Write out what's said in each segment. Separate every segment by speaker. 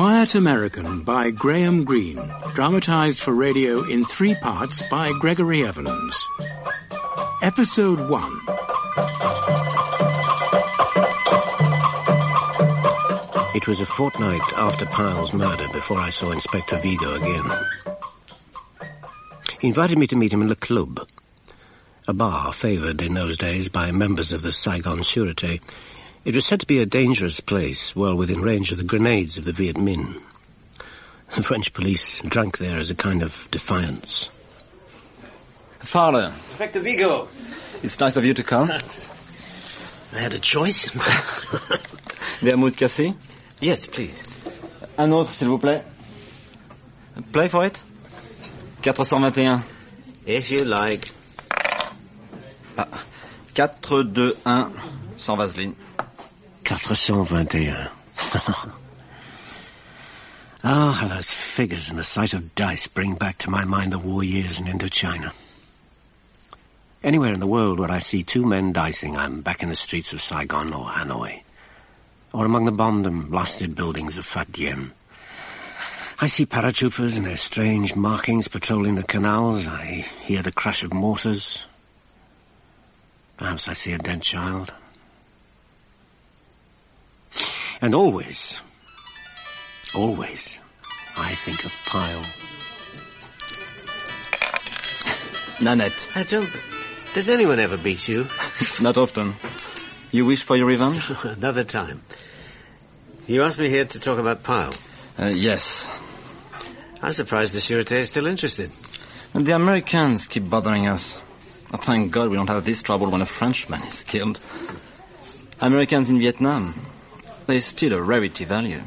Speaker 1: Quiet American by Graham Greene, dramatized for radio in 3 parts by Gregory Evans. Episode 1.
Speaker 2: It was a fortnight after Pyle's murder before I saw Inspector Vigo again. He invited me to meet him in the club, a bar favoured in those days by members of the Saigon Sûreté. It was said to be a dangerous place, well within range of the grenades of the Viet Minh. The French police drank there as a kind of defiance.
Speaker 3: Father.
Speaker 4: Inspector Vigo.
Speaker 3: It's nice of you to come.
Speaker 2: I had a choice.
Speaker 3: Vermouth cassé?
Speaker 2: Yes, please.
Speaker 3: Un autre, s'il vous plaît. Play for it. 421.
Speaker 2: If you like.
Speaker 3: 4-2-1, sans vaseline.
Speaker 2: 421. Ah, how those figures and the sight of dice bring back to my mind the war years in Indochina. Anywhere in the world where I see 2 men dicing, I'm back in the streets of Saigon or Hanoi, or among the bombed and blasted buildings of Phat Diem. I see paratroopers and their strange markings patrolling the canals. I hear the crash of mortars. Perhaps I see a dead child. And always, I think of Pyle.
Speaker 3: Nanette.
Speaker 2: Does anyone ever beat you?
Speaker 3: Not often. You wish for your revenge?
Speaker 2: Another time. You asked me here to talk about Pyle.
Speaker 3: Yes.
Speaker 2: I'm surprised the Sûreté is still interested.
Speaker 3: And the Americans keep bothering us. Oh, thank God we don't have this trouble when a Frenchman is killed. Americans in Vietnam, they're still a rarity value.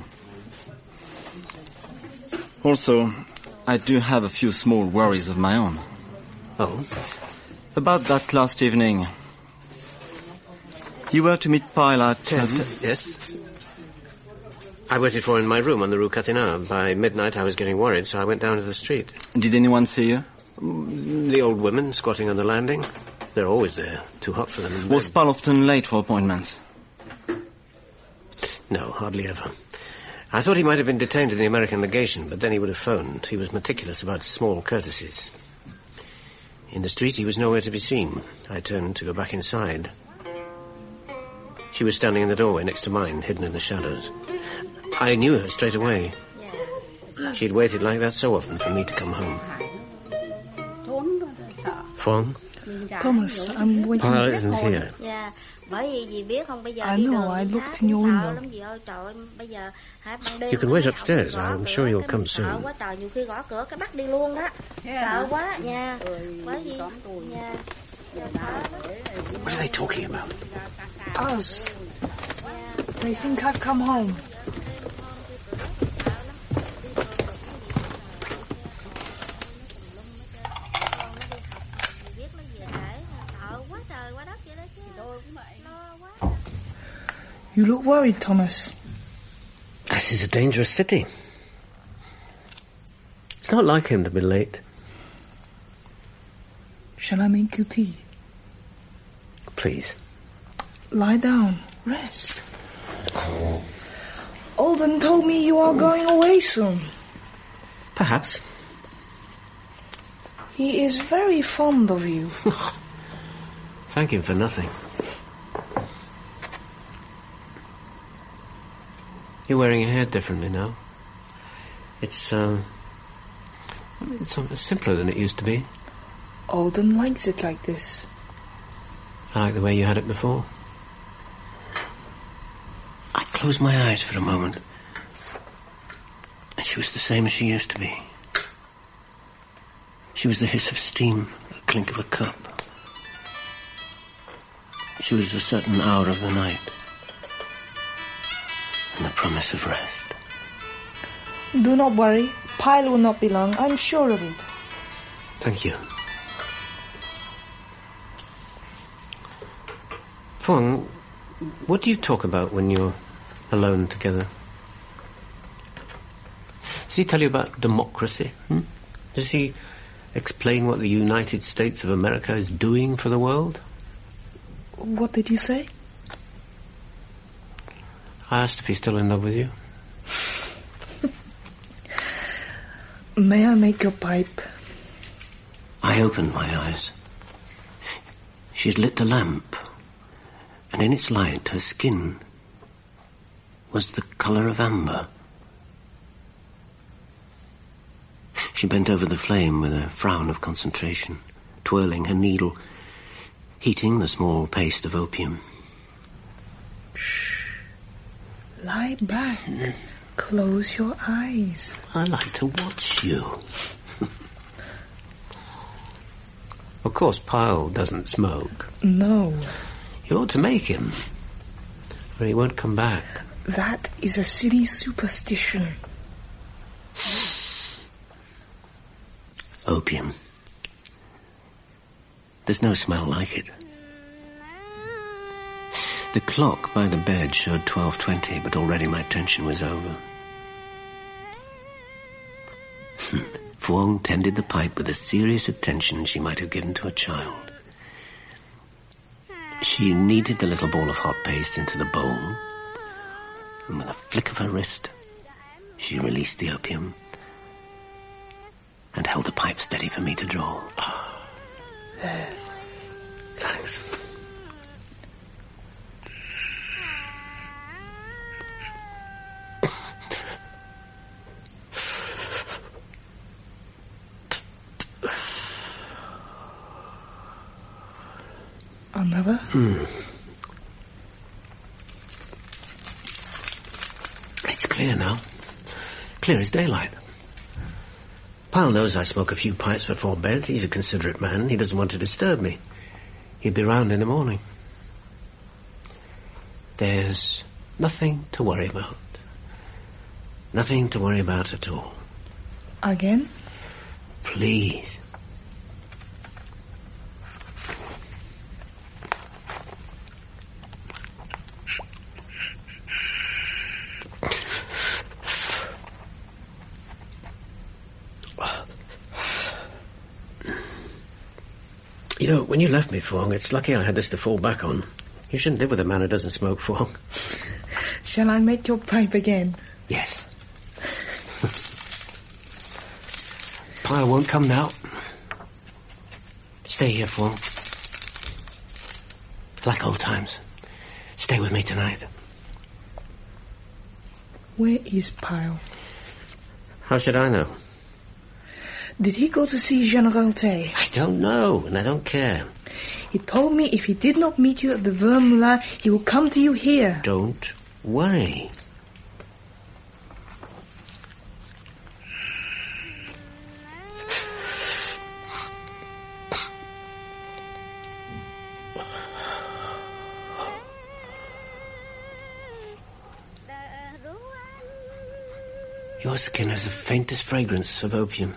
Speaker 3: Also, I do have a few small worries of my own.
Speaker 2: Oh?
Speaker 3: About that last evening. You were to meet Pyle at
Speaker 2: 10, yes. I waited for him in my room on the Rue Catinat. By midnight I was getting worried, so I went down to the street.
Speaker 3: Did anyone see you?
Speaker 2: The old women squatting on the landing. They're always there. Too hot for them.
Speaker 3: Was Pyle often late for appointments?
Speaker 2: No, hardly ever. I thought he might have been detained in the American legation, but then he would have phoned. He was meticulous about small courtesies. In the street, he was nowhere to be seen. I turned to go back inside. She was standing in the doorway next to mine, hidden in the shadows. I knew her straight away. She'd waited like that so often for me to come home. Phong?
Speaker 5: Thomas, I'm waiting.
Speaker 2: Pyle isn't here.
Speaker 5: I know, I looked in your window.
Speaker 2: You can wait upstairs. I'm sure you'll come soon.
Speaker 6: What are
Speaker 2: they talking about?
Speaker 5: Us. They think I've come home. You look worried, Thomas.
Speaker 2: This is a dangerous city. It's not like him to be late.
Speaker 5: Shall I make you tea?
Speaker 2: Please.
Speaker 5: Lie down. Rest. Alden told me you are going away soon.
Speaker 2: Perhaps.
Speaker 5: He is very fond of you.
Speaker 2: Thank him for nothing. You're wearing your hair differently now. It's simpler than it used to be.
Speaker 5: Alden likes it like this.
Speaker 2: I like the way you had it before. I closed my eyes for a moment, and she was the same as she used to be. She was the hiss of steam, the clink of a cup. She was a certain hour of the night, and the promise of rest.
Speaker 5: Do not worry. Pyle will not be long. I'm sure of it.
Speaker 2: Thank you. Phong, what do you talk about when you're alone together? Does he tell you about democracy? Does he explain what the United States of America is doing for the world?
Speaker 5: What did you say?
Speaker 2: I asked if he's still in love with you.
Speaker 5: May I make your pipe?
Speaker 2: I opened my eyes. She had lit the lamp, and in its light her skin was the colour of amber. She bent over the flame with a frown of concentration, twirling her needle, heating the small paste of opium.
Speaker 5: Shh. Lie back. Close your eyes.
Speaker 2: I like to watch you. Of course, Pyle doesn't smoke.
Speaker 5: No.
Speaker 2: You ought to make him, or he won't come back.
Speaker 5: That is a silly superstition.
Speaker 2: Opium. There's no smell like it. The clock by the bed showed 12:20, but already my tension was over. Fuang tended the pipe with a serious attention she might have given to a child. She kneaded the little ball of hot paste into the bowl, and with a flick of her wrist, she released the opium and held the pipe steady for me to draw.
Speaker 5: There.
Speaker 2: Thanks.
Speaker 5: Another?
Speaker 2: It's clear now. Clear as daylight. Pyle knows I smoke a few pipes before bed. He's a considerate man. He doesn't want to disturb me. He'll be round in the morning. There's nothing to worry about. Nothing to worry about at all.
Speaker 5: Again?
Speaker 2: Please. You know, when you left me, Fuang, it's lucky I had this to fall back on. You shouldn't live with a man who doesn't smoke, Fuang.
Speaker 5: Shall I make your pipe again?
Speaker 2: Yes. Pyle won't come now. Stay here, Fuang. Like old times. Stay with me tonight.
Speaker 5: Where is Pyle?
Speaker 2: How should I know?
Speaker 5: Did he go to see General Tay?
Speaker 2: I don't know, and I don't care.
Speaker 5: He told me if he did not meet you at the Vermoulin, he will come to you here.
Speaker 2: Don't worry. Your skin has the faintest fragrance of opium.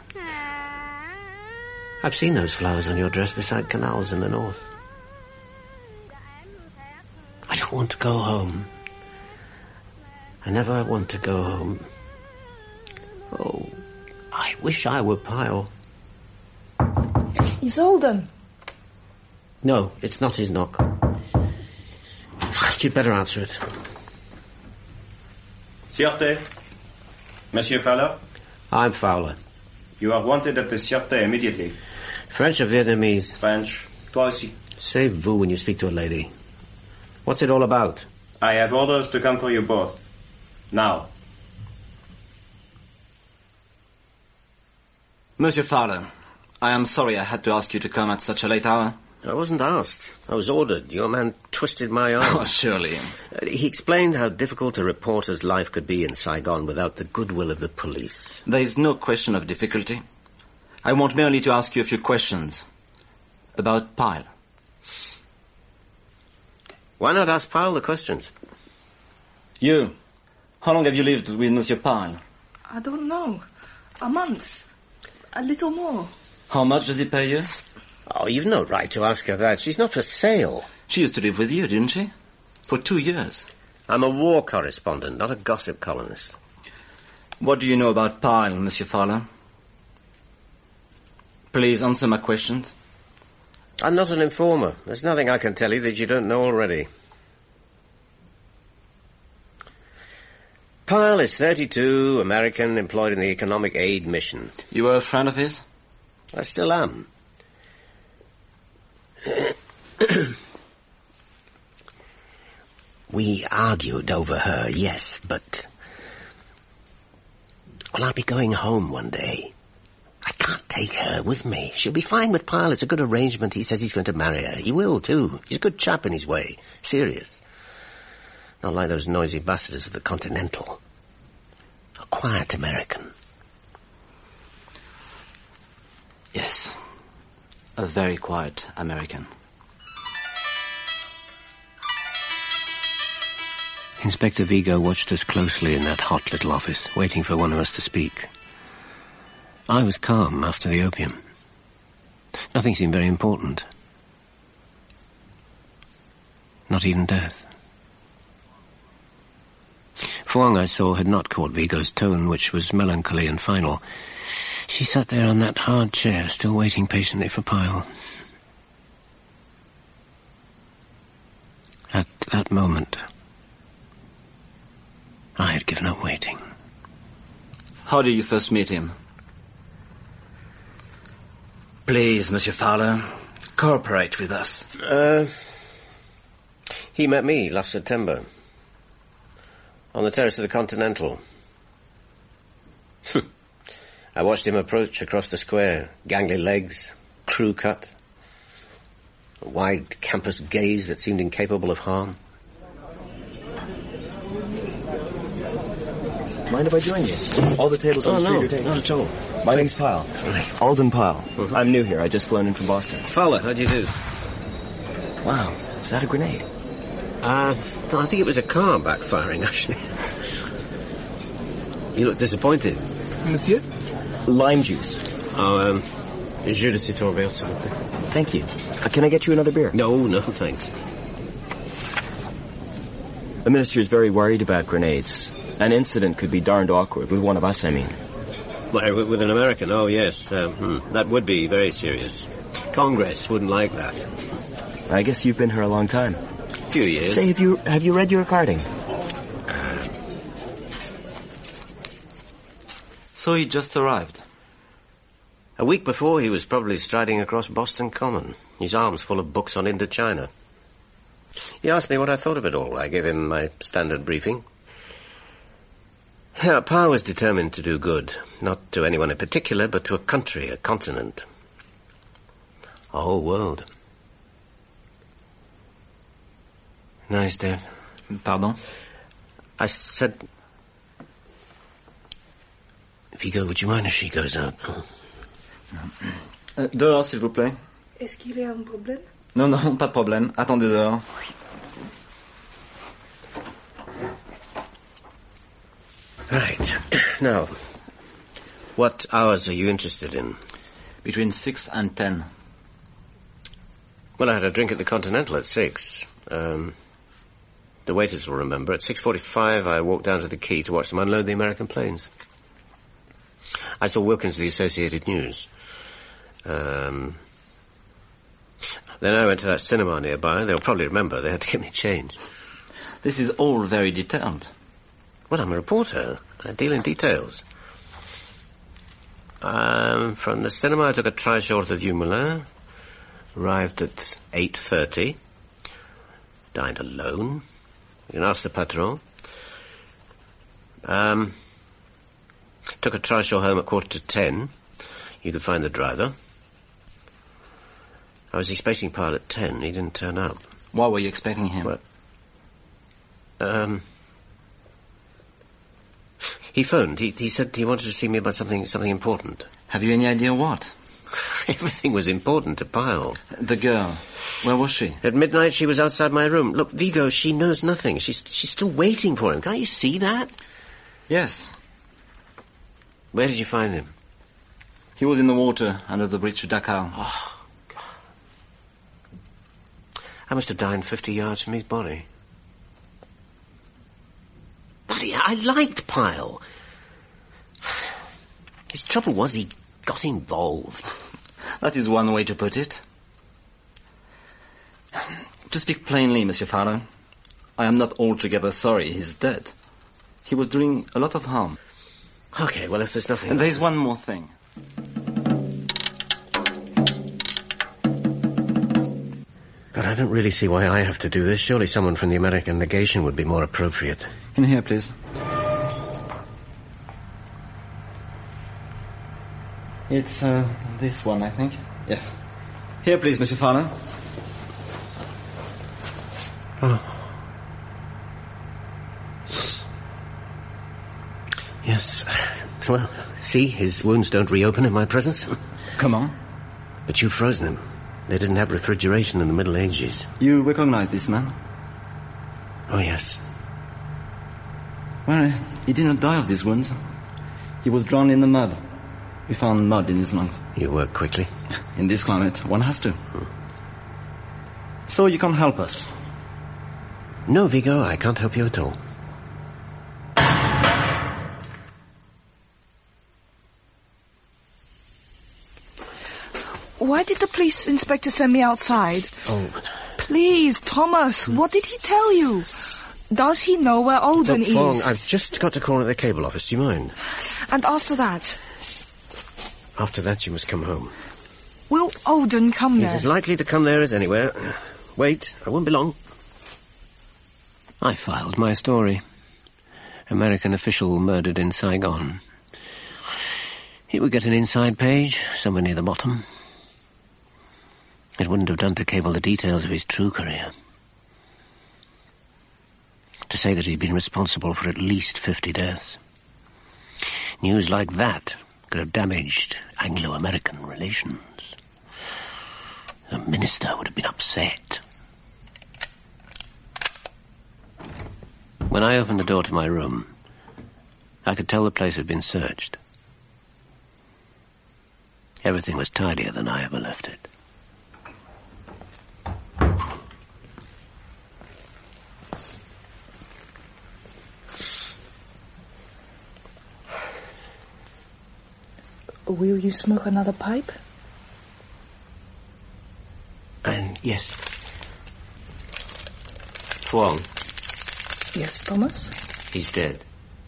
Speaker 2: I've seen those flowers on your dress beside canals in the north. I don't want to go home. I never want to go home. Oh, I wish I were Pyle.
Speaker 5: Isolden.
Speaker 2: No, it's not his knock. You'd better answer it.
Speaker 4: Sûreté. Monsieur Fowler?
Speaker 2: I'm Fowler.
Speaker 4: You are wanted at the Sûreté immediately.
Speaker 2: French or Vietnamese?
Speaker 4: French. Toi aussi.
Speaker 2: Say vous when you speak to a lady. What's it all about?
Speaker 4: I have orders to come for you both. Now.
Speaker 3: Monsieur Fowler, I am sorry I had to ask you to come at such a late hour.
Speaker 2: I wasn't asked. I was ordered. Your man twisted my arm.
Speaker 3: Oh, surely.
Speaker 2: He explained how difficult a reporter's life could be in Saigon without the goodwill of the police.
Speaker 3: There is no question of difficulty. I want merely to ask you a few questions. About Pyle.
Speaker 2: Why not ask Pyle the questions?
Speaker 3: You, how long have you lived with Monsieur Pyle?
Speaker 5: I don't know. A month. A little more.
Speaker 3: How much does he pay you?
Speaker 2: Oh, you've no right to ask her that. She's not for sale.
Speaker 3: She used to live with you, didn't she? For 2 years.
Speaker 2: I'm a war correspondent, not a gossip columnist.
Speaker 3: What do you know about Pyle, Monsieur Fowler? Please answer my questions.
Speaker 2: I'm not an informer. There's nothing I can tell you that you don't know already. Pyle is 32, American, employed in the Economic Aid Mission.
Speaker 3: You were a friend of his?
Speaker 2: I still am. We argued over her, yes, but... Well, I'll be going home one day. I can't take her with me. She'll be fine with Pyle. It's a good arrangement. He says he's going to marry her. He will, too. He's a good chap in his way. Serious. Not like those noisy bastards of the Continental. A quiet American.
Speaker 3: Yes. A very quiet American.
Speaker 2: Inspector Vigo watched us closely in that hot little office, waiting for one of us to speak. I was calm after the opium. Nothing seemed very important. Not even death. Fwang, I saw, had not caught Vigo's tone, which was melancholy and final. She sat there on that hard chair, still waiting patiently for Pyle. At that moment, I had given up waiting.
Speaker 3: How did you first meet him? Please, Monsieur Fowler, cooperate with us.
Speaker 2: He met me last September. On the terrace of the Continental. I watched him approach across the square. Gangly legs, crew cut. A wide campus gaze that seemed incapable of harm.
Speaker 6: Mind if I join you? All the tables on the street are taken.
Speaker 2: Not at all.
Speaker 6: My name's Pyle. Alden Pyle. I'm new here. I just flown in from Boston.
Speaker 2: Fowler, how do you do?
Speaker 6: Wow. Is that a grenade?
Speaker 2: No, I think it was a car backfiring, actually. You look disappointed.
Speaker 6: Monsieur? Lime juice.
Speaker 2: Oh, jus de citron vert, s'il vous plaît.
Speaker 6: Thank you. Can I get you another beer?
Speaker 2: No, thanks.
Speaker 6: The minister is very worried about grenades. An incident could be darned awkward, with one of us, I mean.
Speaker 2: Well, with an American, oh yes. That would be very serious. Congress wouldn't like that.
Speaker 6: I guess you've been here a long time.
Speaker 2: Few years.
Speaker 6: Say, have you read your recording?
Speaker 3: So he just arrived.
Speaker 2: A week before, he was probably striding across Boston Common, his arms full of books on Indochina. He asked me what I thought of it all. I gave him my standard briefing. Pyle was determined to do good, not to anyone in particular, but to a country, a continent, a whole world. Nice, Dave.
Speaker 3: Pardon?
Speaker 2: I said... Vigo, would you mind if she goes out?
Speaker 3: Dehors, s'il vous plaît.
Speaker 5: Est-ce qu'il y a un problème?
Speaker 3: Non, pas de problème. Attendez dehors.
Speaker 2: Right. Now, what hours are you interested in?
Speaker 3: Between 6 and 10.
Speaker 2: Well, I had a drink at the Continental at 6. The waiters will remember. At 6:45, I walked down to the quay to watch them unload the American planes. I saw Wilkins of the Associated News. Then I went to that cinema nearby. They'll probably remember. They had to give me change.
Speaker 3: This is all very detailed.
Speaker 2: Well, I'm a reporter. I deal in details. From the cinema, I took a trishaw to Dumoulin. Arrived at 8:30. Dined alone. You can ask the patron. Took a trishaw home at 9:45. You could find the driver. I was expecting Pyle at 10. He didn't turn up.
Speaker 3: Why were you expecting him?
Speaker 2: Well, he phoned. He said he wanted to see me about something important.
Speaker 3: Have you any idea what?
Speaker 2: Everything was important to Pyle.
Speaker 3: The girl. Where was she?
Speaker 2: At midnight, she was outside my room. Look, Vigo, she knows nothing. She's still waiting for him. Can't you see that?
Speaker 3: Yes.
Speaker 2: Where did you find him?
Speaker 3: He was in the water under the bridge to Dakar.
Speaker 2: Oh, God. I must have died 50 yards from his body. Bloody, I liked Pyle. His trouble was he got involved.
Speaker 3: That is one way to put it. To speak plainly, Monsieur Fowler, I am not altogether sorry he's dead. He was doing a lot of harm.
Speaker 2: Okay, well, if there's nothing...
Speaker 3: And there's one more thing.
Speaker 2: But I don't really see why I have to do this. Surely someone from the American legation would be more appropriate.
Speaker 3: In here, please. It's, this one, I think. Yes. Here, please, Monsieur Fowler.
Speaker 2: Oh. Yes. Well, see, his wounds don't reopen in my presence.
Speaker 3: Come on.
Speaker 2: But you've frozen him. They didn't have refrigeration in the Middle Ages.
Speaker 3: You recognize this man?
Speaker 2: Oh, yes.
Speaker 3: Well, he did not die of these wounds. He was drowned in the mud. We found mud in his lungs.
Speaker 2: You work quickly.
Speaker 3: In this climate, one has to. So you can't help us?
Speaker 2: No, Vigo, I can't help you at all.
Speaker 5: Why did the police inspector send me outside?
Speaker 2: Oh.
Speaker 5: Please, Thomas, what did he tell you? Does he know where Alden
Speaker 2: Look, Fong,
Speaker 5: is?
Speaker 2: I've just got to call at the cable office. Do you mind?
Speaker 5: And after that?
Speaker 2: After that, you must come home.
Speaker 5: Will Alden come
Speaker 2: He's
Speaker 5: there?
Speaker 2: as likely to come there as anywhere. Wait, I won't be long. I filed my story. American official murdered in Saigon. It would get an inside page, somewhere near the bottom. It wouldn't have done to cable the details of his true career. To say that he'd been responsible for at least 50 deaths. News like that could have damaged Anglo-American relations. The minister would have been upset. When I opened the door to my room, I could tell the place had been searched. Everything was tidier than I ever left it.
Speaker 5: Will you smoke another pipe?
Speaker 2: And yes. Huang,
Speaker 5: Yes, Thomas?
Speaker 2: he's dead.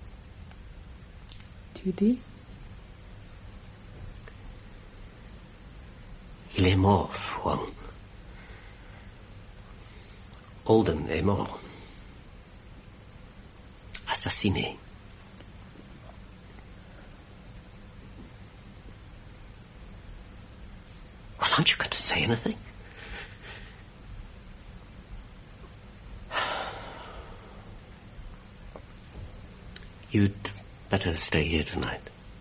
Speaker 5: Judy?
Speaker 2: Il est mort, Huang. Alden est mort. Assassiné. Well, aren't you going to say anything? You'd better stay here tonight.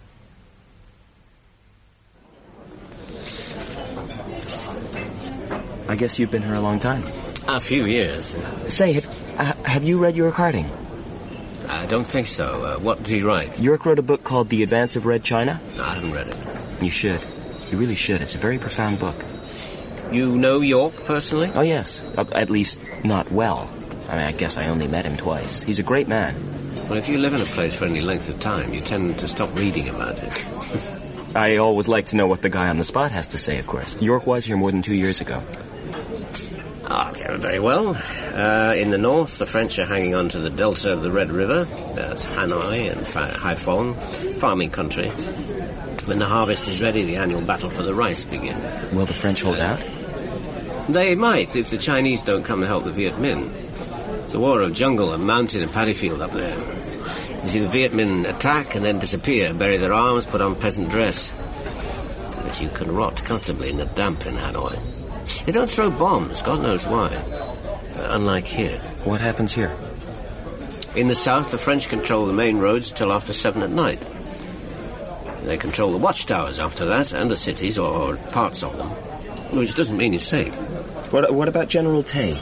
Speaker 6: I guess you've been here a long time.
Speaker 2: A few years.
Speaker 6: Say, have you read York Harding?
Speaker 2: I don't think so. What did he write?
Speaker 6: York wrote a book called The Advance of Red China.
Speaker 2: No, I haven't read it.
Speaker 6: You should. You really should. It's a very profound book.
Speaker 2: You know York personally?
Speaker 6: Oh, yes. At least, not well. I mean, I guess I only met him twice. He's a great man.
Speaker 2: Well, if you live in a place for any length of time, you tend to stop reading about it.
Speaker 6: I always like to know what the guy on the spot has to say, of course. York was here more than 2 years ago.
Speaker 2: Okay, very well. In the north, the French are hanging on to the delta of the Red River. There's Hanoi and Haiphong, farming country. When the harvest is ready, the annual battle for the rice begins.
Speaker 6: Will the French hold out?
Speaker 2: They might, if the Chinese don't come to help the Viet Minh. It's a war of jungle and mountain and paddy field up there. You see the Viet Minh attack and then disappear, bury their arms, put on peasant dress. But you can rot comfortably in the damp in Hanoi. They don't throw bombs, God knows why. Unlike here.
Speaker 6: What happens here?
Speaker 2: In the south, the French control the main roads till after 7 at night. They control the watchtowers after that, and the cities, or parts of them. Which doesn't mean you're safe.
Speaker 6: What about General Tay?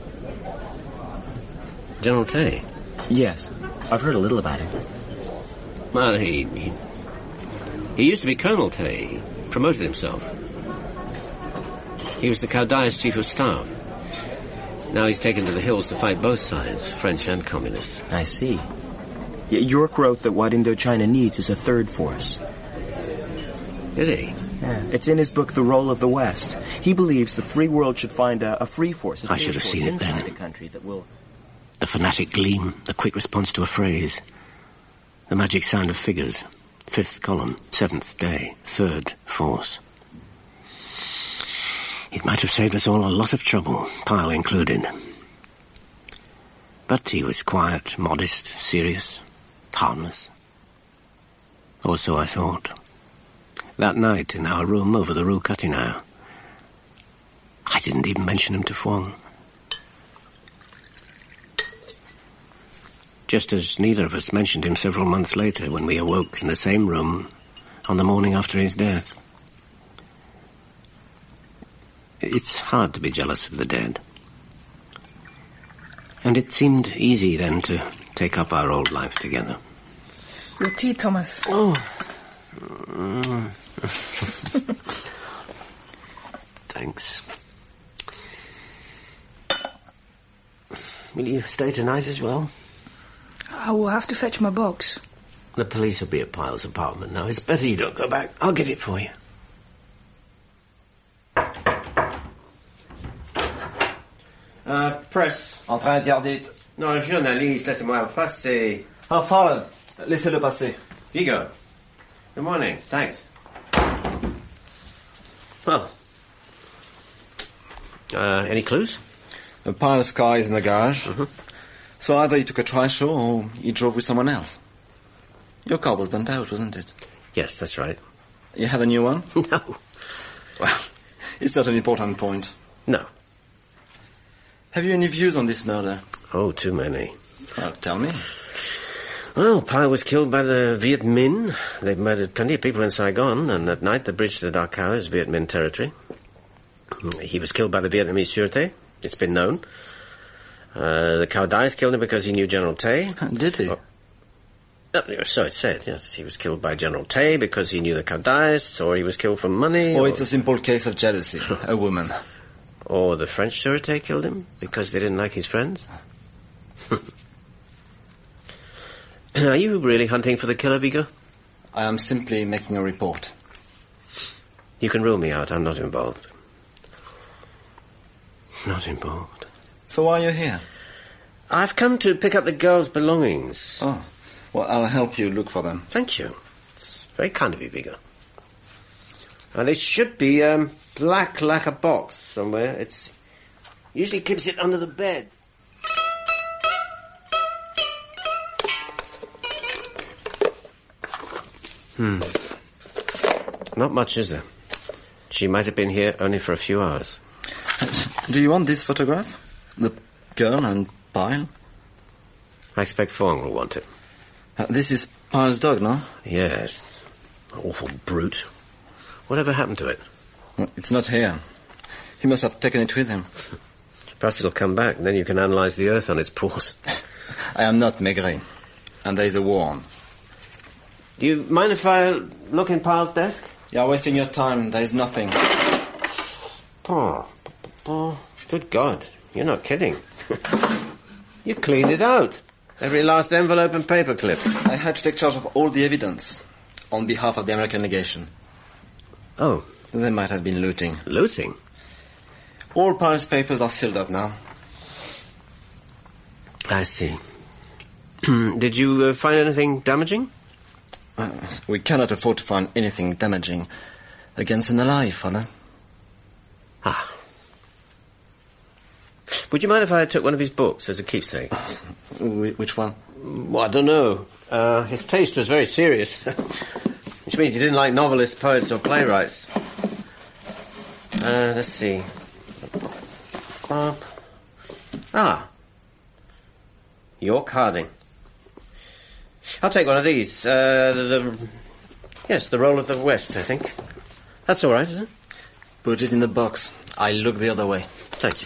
Speaker 2: General Tay?
Speaker 6: Yes. I've heard a little about him.
Speaker 2: Well, he used to be Colonel Tay. He promoted himself. He was the Caudai's chief of staff. Now he's taken to the hills to fight both sides, French and Communist.
Speaker 6: I see. York wrote that what Indochina needs is a third force.
Speaker 2: Did he?
Speaker 6: Yeah. It's in his book, The Role of the West. He believes the free world should find a free force.
Speaker 2: I should have seen it then.
Speaker 6: The country that will...
Speaker 2: The fanatic gleam, the quick response to a phrase. The magic sound of figures. 5th column, 7th day, 3rd force. It might have saved us all a lot of trouble, Pyle included. But he was quiet, modest, serious, harmless. Or so I thought. That night in our room over the Rue Catinat, I didn't even mention him to Fwang. Just as neither of us mentioned him several months later when we awoke in the same room on the morning after his death. It's hard to be jealous of the dead. And it seemed easy then to take up our old life together.
Speaker 5: Your tea, Thomas.
Speaker 2: Oh. Thanks. Will you stay tonight as well?
Speaker 5: I will have to fetch my box.
Speaker 2: The police will be at Pyle's apartment now. It's better you don't go back. I'll get it for you.
Speaker 3: Press. Entrée interdite.
Speaker 2: Non, journaliste, laissez-moi passer.
Speaker 3: Fowler, laissez-le passer.
Speaker 2: Vigo. Good morning. Thanks. Well. Any clues?
Speaker 3: Pyle's car is in the garage. Mm-hmm. So either he took a trishaw or he drove with someone else. Your car was burnt out, wasn't it?
Speaker 2: Yes, that's right.
Speaker 3: You have a new one?
Speaker 2: No.
Speaker 3: Well, it's not an important point.
Speaker 2: No.
Speaker 3: Have you any views on this murder?
Speaker 2: Oh, too many.
Speaker 3: Well, tell me.
Speaker 2: Well, Pyle was killed by the Viet Minh. They've murdered plenty of people in Saigon, and at night the bridge to the Dao Cao is Viet Minh territory. He was killed by the Vietnamese Sûreté. It's been known. The Cao Dais killed him because he knew General Tay.
Speaker 3: Did he?
Speaker 2: So it said, yes. He was killed by General Tay because he knew the Cao Dais, or he was killed for money.
Speaker 3: Or it's a simple case of jealousy. A woman.
Speaker 2: Or the French Sûreté killed him because they didn't like his friends. Are you really hunting for the killer, Vigo?
Speaker 3: I am simply making a report.
Speaker 2: You can rule me out. I'm not involved. Not involved.
Speaker 3: So why are you here?
Speaker 2: I've come to pick up the girls' belongings.
Speaker 3: Oh, well, I'll help you look for them.
Speaker 2: Thank you. It's very kind of you, Vigo. They should be black like a box somewhere. It's usually keeps it under the bed. Not much, is there? She might have been here only for a few hours.
Speaker 3: Do you want this photograph? The girl and Pyle?
Speaker 2: I expect Fwang will want it.
Speaker 3: This is Pyle's dog, no?
Speaker 2: Yes. Awful brute. Whatever happened to it?
Speaker 3: It's not here. He must have taken it with him.
Speaker 2: Perhaps it'll come back, and then you can analyze the earth on its paws.
Speaker 3: I am not Maigret, and there is a war on.
Speaker 2: Do you mind if I look in Pyle's desk?
Speaker 3: You are wasting your time. There is nothing.
Speaker 2: Oh, good God. You're not kidding. You cleaned it out. Every last envelope and paperclip.
Speaker 3: I had to take charge of all the evidence on behalf of the American legation.
Speaker 2: Oh.
Speaker 3: They might have been looting.
Speaker 2: Looting?
Speaker 3: All Pyle's papers are sealed up now.
Speaker 2: I see. Did you find anything damaging?
Speaker 3: We cannot afford to find anything damaging against an alive, Father.
Speaker 2: Ah. Would you mind if I took one of his books as a keepsake?
Speaker 3: Which one?
Speaker 2: Well, I don't know. His taste was very serious. Which means he didn't like novelists, poets, or playwrights. Let's see. York Harding. I'll take one of these. Yes, The Roll of the West, I think. That's all right, isn't it?
Speaker 3: Put it in the box. I look the other way.
Speaker 2: Thank you.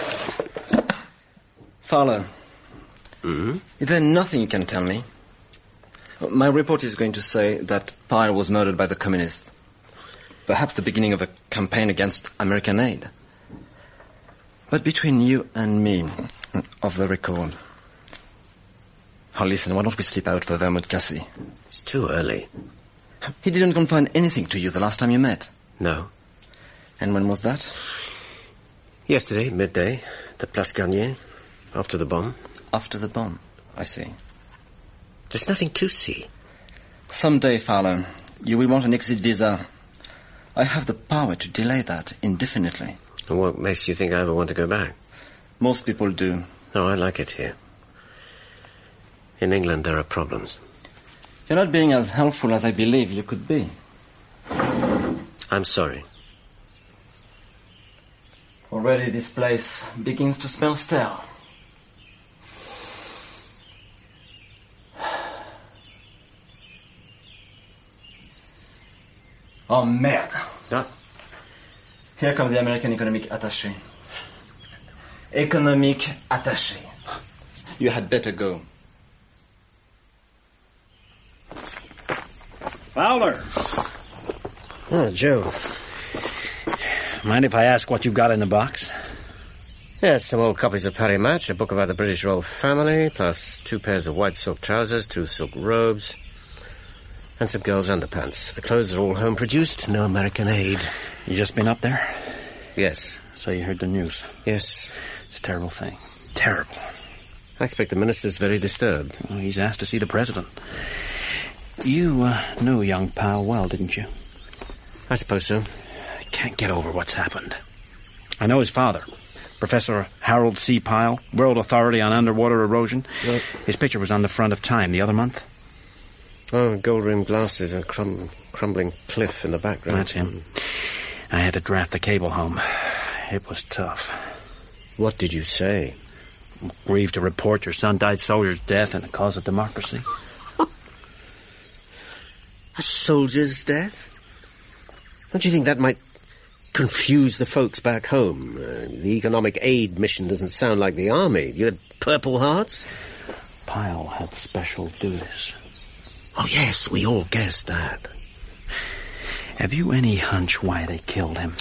Speaker 3: Fowler. Is there nothing you can tell me? My report is going to say that Pyle was murdered by the communists. Perhaps the beginning of a campaign against American aid. But between you and me, off the record. Oh, listen, why don't we slip out for Vermouth Cassie?
Speaker 2: It's too early.
Speaker 3: He didn't confide anything to you the last time you met?
Speaker 2: No.
Speaker 3: And when was that?
Speaker 2: Yesterday, midday, at the Place Garnier, after the bomb.
Speaker 3: After the bomb, I see.
Speaker 2: There's nothing to see.
Speaker 3: Someday, Fowler, you will want an exit visa. I have the power to delay that indefinitely.
Speaker 2: And what makes you think I ever want to go back?
Speaker 3: Most people do.
Speaker 2: No, I like it here. In England, there are problems.
Speaker 3: You're not being as helpful as I believe you could be.
Speaker 2: I'm sorry.
Speaker 3: Already this place begins to smell stale. Oh, merde.
Speaker 2: What?
Speaker 3: Here comes the American economic attaché. Economic attaché. You had better go.
Speaker 7: Fowler!
Speaker 2: Oh, Joe.
Speaker 7: Mind if I ask what you've got in the box?
Speaker 2: Yes, some old copies of Paris Match, a book about the British royal family, plus 2 pairs of white silk trousers, 2 silk robes, and some girls' underpants. The clothes are all home-produced, no American aid.
Speaker 7: You just been up there?
Speaker 2: Yes.
Speaker 7: So you heard the news?
Speaker 2: Yes.
Speaker 7: It's a terrible thing. Terrible.
Speaker 2: I expect the minister's very disturbed.
Speaker 7: Well, he's asked to see the president. You knew young Powell well, didn't you?
Speaker 2: I suppose so.
Speaker 7: I can't get over what's happened. I know his father, Professor Harold C. Pyle, world authority on underwater erosion.
Speaker 2: Well,
Speaker 7: his picture was on the front of Time the other month.
Speaker 2: Oh, gold-rimmed glasses and crumbling cliff in the background.
Speaker 7: That's him. I had to draft the cable home. It was tough.
Speaker 2: What did you say?
Speaker 7: Grieved to report your son died soldier's death in the cause of democracy.
Speaker 2: A soldier's death? Don't you think that might confuse the folks back home? The economic aid mission doesn't sound like the army. You had Purple Hearts?
Speaker 7: Pyle had special duties.
Speaker 2: Oh, yes, we all guessed that.
Speaker 7: Have you any hunch why they killed him?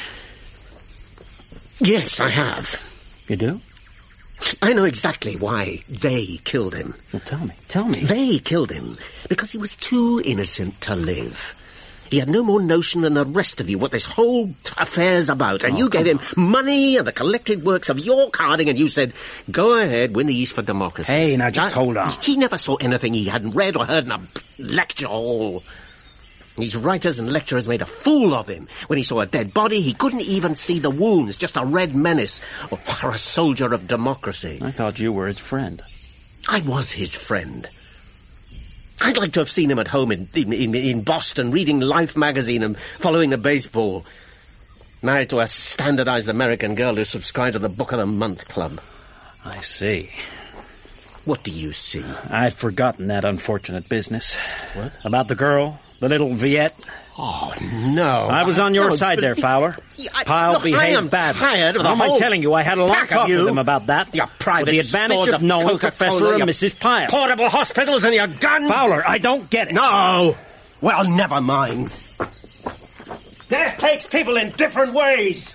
Speaker 2: Yes, I have.
Speaker 7: You do?
Speaker 2: I know exactly why they killed him.
Speaker 7: Well, tell me.
Speaker 2: They killed him because he was too innocent to live. He had no more notion than the rest of you what this whole affair's about. And you gave him money and the collected works of your carding, and you said, go ahead, win the East for democracy.
Speaker 7: Hey, now just hold on.
Speaker 2: He never saw anything he hadn't read or heard in a lecture hall. These writers and lecturers made a fool of him. When he saw a dead body, he couldn't even see the wounds, just a red menace, or a soldier of democracy.
Speaker 7: I thought you were his friend.
Speaker 2: I was his friend. I'd like to have seen him at home in Boston, reading Life magazine and following the baseball. Married to a standardized American girl who subscribed to the Book of the Month Club.
Speaker 7: I see.
Speaker 2: What do you see?
Speaker 7: I'd forgotten that unfortunate business.
Speaker 2: What?
Speaker 7: About the girl, the little Viet.
Speaker 2: Oh, no.
Speaker 7: I was on your side there, Fowler. Pyle behaved badly.
Speaker 2: Tired of the
Speaker 7: am I telling you, I had a long talk with him about that.
Speaker 2: Your private
Speaker 7: with the advantage of knowing Professor and Mrs. Pyle.
Speaker 2: Portable hospitals and your guns.
Speaker 7: Fowler, I don't get it.
Speaker 2: No. Well, never mind. Death takes people in different ways.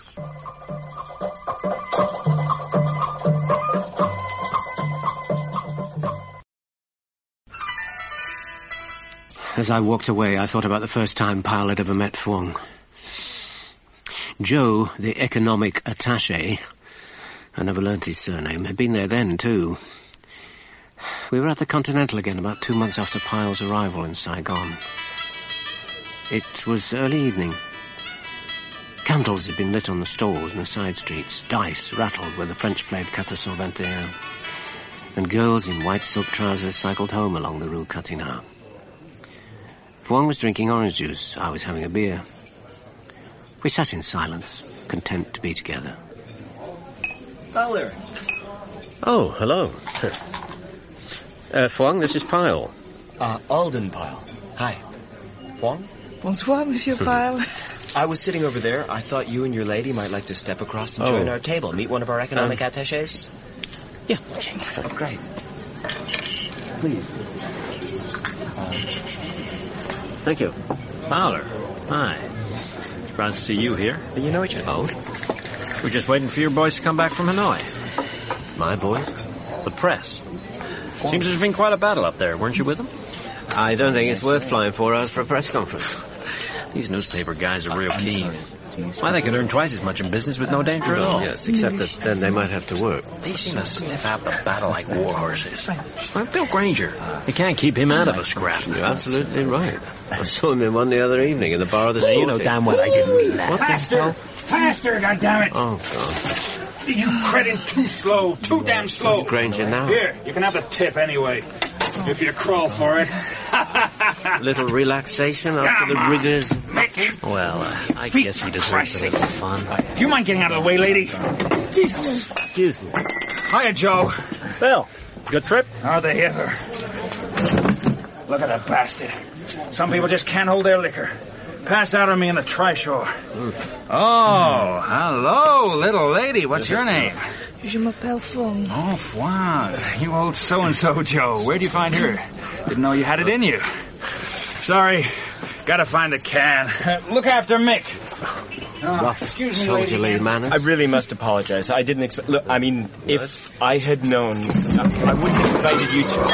Speaker 2: As I walked away, I thought about the first time Pyle had ever met Fwong. Joe, the economic attaché, I never learnt his surname, had been there then, too. We were at the Continental again about 2 months after Pyle's arrival in Saigon. It was early evening. Candles had been lit on the stalls and the side streets. Dice rattled where the French played 421. And girls in white silk trousers cycled home along the Rue Catinat. Fwong was drinking orange juice. I was having a beer. We sat in silence, content to be together.
Speaker 6: Fowler.
Speaker 2: Oh, hello. Fwong, this is Pyle.
Speaker 6: Alden Pyle. Hi. Fwong?
Speaker 5: Bonsoir, Monsieur Pyle.
Speaker 6: I was sitting over there. I thought you and your lady might like to step across and join our table. Meet one of our economic attachés.
Speaker 2: Yeah.
Speaker 6: Oh, great. Please.
Speaker 2: Thank you.
Speaker 7: Fowler, hi. Surprised to see you here.
Speaker 6: Do you know each other?
Speaker 2: Oh?
Speaker 7: We're just waiting for your boys to come back from Hanoi.
Speaker 2: My boys?
Speaker 7: The press. Seems there's been quite a battle up there. Weren't you with them?
Speaker 2: I don't think it's worth flying 4 hours for a press conference.
Speaker 7: These newspaper guys are real keen. Why, they could earn twice as much in business with no danger at all.
Speaker 2: Yes, except that then they might have to work.
Speaker 7: They seem to sniff out the battle like war horses. Why, Bill Granger, you can't keep him out of a scrap.
Speaker 2: You're absolutely right. I saw him in one the other evening in the bar of the
Speaker 7: You know damn well I didn't mean that.
Speaker 8: Faster! Faster, goddammit!
Speaker 2: Oh, God.
Speaker 8: You credit too slow, too damn slow.
Speaker 2: Where's Granger now?
Speaker 8: Here, you can have the tip anyway, if you crawl for it.
Speaker 2: Little relaxation after the rigors.
Speaker 8: Mick.
Speaker 7: Well, I guess he deserves a little fun.
Speaker 8: Do you mind getting out of the way, lady? Jesus.
Speaker 7: Excuse me.
Speaker 8: Hiya, Joe.
Speaker 7: Bill, good trip?
Speaker 8: Are they ever? Look at that bastard. Some people just can't hold their liquor. Passed out on me in the trishaw. Oh, hello, little lady. What's your name?
Speaker 5: Je m'appelle Fong.
Speaker 8: Oh, wow. You old so-and-so, Joe. Where'd you find her? Didn't know you had it in you. Sorry. Gotta find a can. Look after Mick.
Speaker 2: Rough,
Speaker 8: excuse me,
Speaker 2: soldierly manners.
Speaker 6: I really must apologize. I didn't expect... Look, I mean, if I had known... I wouldn't have invited you to...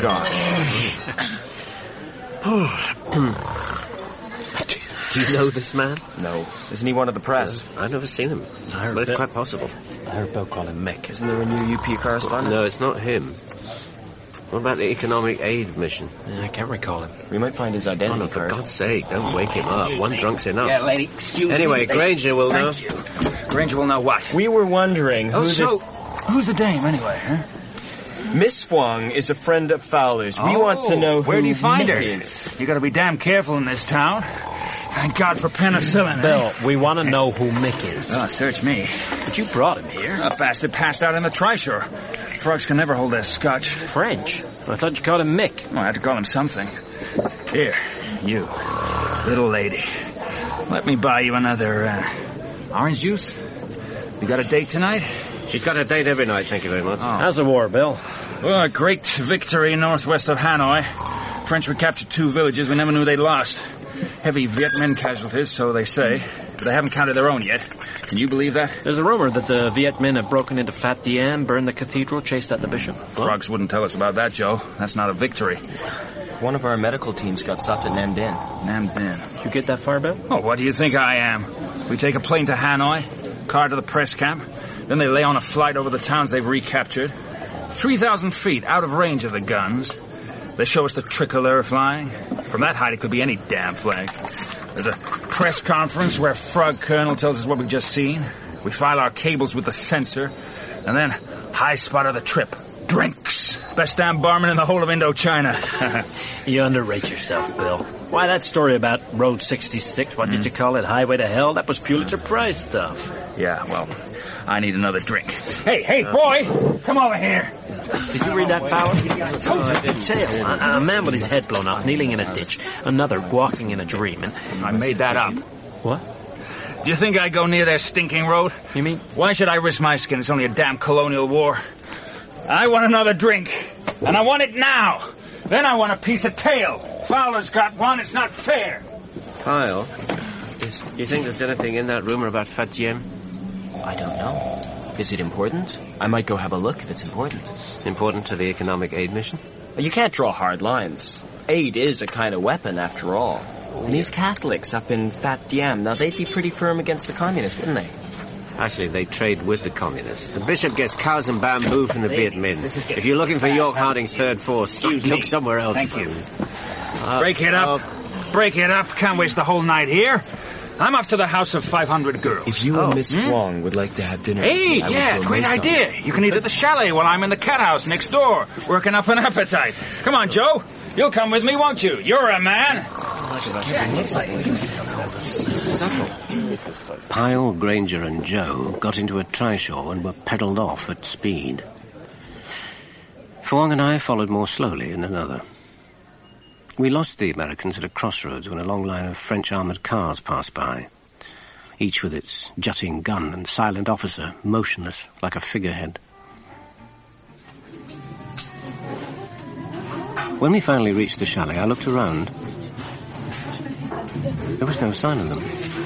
Speaker 6: Oh, gosh.
Speaker 2: Do you know this man?
Speaker 6: No. Isn't he one of the press?
Speaker 2: I've never seen him, but it's quite possible.
Speaker 7: I heard Bill call him Mick.
Speaker 6: Isn't there a new UP correspondent?
Speaker 2: No, it's not him. What about the economic aid mission?
Speaker 7: Yeah, I can't recall him.
Speaker 6: We might find his
Speaker 2: Oh,
Speaker 6: identity
Speaker 2: no, for
Speaker 6: card.
Speaker 2: God's sake, don't wake him up. One drunk's enough.
Speaker 8: Yeah, lady, excuse me.
Speaker 2: Anyway, Granger will know.
Speaker 8: Thank you. Granger will know what?
Speaker 6: We were wondering who
Speaker 8: Who's the dame, anyway, huh?
Speaker 6: Miss Fwang is a friend of Fowler's. We want to know who
Speaker 8: where do you find her?
Speaker 6: Mick is.
Speaker 8: You gotta be damn careful in this town. Thank God for penicillin.
Speaker 7: Bill, we want to know who Mick is.
Speaker 8: Oh, search me.
Speaker 7: But you brought him here.
Speaker 8: That bastard passed out in the trishaw. Frogs can never hold their scotch.
Speaker 7: French. I thought you called him Mick.
Speaker 8: Well, I had to call him something. Here, you, little lady. Let me buy you another, orange juice. You got a date tonight?
Speaker 2: She's got a date every night, thank you very much.
Speaker 7: How's the war, Bill?
Speaker 8: Well, a great victory northwest of Hanoi. French recaptured 2 villages we never knew they'd lost. Heavy Viet Minh casualties, so they say. But they haven't counted their own yet. Can you believe that?
Speaker 7: There's a rumor that the Viet Minh have broken into Phat Diem, burned the cathedral, chased out the bishop.
Speaker 8: Frogs wouldn't tell us about that, Joe. That's not a victory.
Speaker 6: One of our medical teams got stopped at Nam Dinh.
Speaker 8: Nam Dinh.
Speaker 7: You get that far, Bill?
Speaker 8: Oh, what do you think I am? We take a plane to Hanoi, car to the press camp, then they lay on a flight over the towns they've recaptured. 3,000 feet out of range of the guns. They show us the tricolor flying. From that height, it could be any damn flag. There's a press conference where Frog Colonel tells us what we've just seen. We file our cables with the censor. And then, high spot of the trip. Drinks. Best damn barman in the whole of Indochina.
Speaker 7: You underrate yourself, Bill. Why, that story about Road 66, what did you call it, Highway to Hell? That was Pulitzer Prize stuff.
Speaker 8: Yeah, well, I need another drink. Hey, boy! Come over here.
Speaker 7: Did you read that, Fowler? A tale. A man with his head blown off, kneeling in a ditch. Another walking in a dream. And
Speaker 8: I made that up.
Speaker 7: What?
Speaker 8: Do you think I go near their stinking road?
Speaker 7: You mean?
Speaker 8: Why should I risk my skin? It's only a damn colonial war. I want another drink. And I want it now. Then I want a piece of tail. Fowler's got one. It's not fair.
Speaker 2: Kyle, do you think there's anything in that rumor about Phat Diem?
Speaker 6: I don't know. Is it important? I might go have a look if it's important.
Speaker 2: Important to the economic aid mission?
Speaker 6: You can't draw hard lines. Aid is a kind of weapon, after all. And these Catholics up in Phat Diem, now they'd be pretty firm against the communists, wouldn't they?
Speaker 2: Actually, they trade with the communists. The bishop gets cows and bamboo from the Viet Minh. If you're looking for York Harding's third force, look somewhere else.
Speaker 8: Thank you. Break it up. Break it up. Can't waste the whole night here. I'm off to the house of 500 girls.
Speaker 6: If you and Miss Fwang would like to have dinner...
Speaker 8: Hey, yeah, great idea. You can eat at the chalet while I'm in the cat house next door, working up an appetite. Come on, Joe. You'll come with me, won't you? You're a man.
Speaker 2: Pyle, Granger and Joe got into a trishaw and were pedalled off at speed. Fwang and I followed more slowly in another. We lost the Americans at a crossroads when a long line of French armoured cars passed by, each with its jutting gun and silent officer motionless like a figurehead. When we finally reached the chalet, I looked around. There was no sign of them.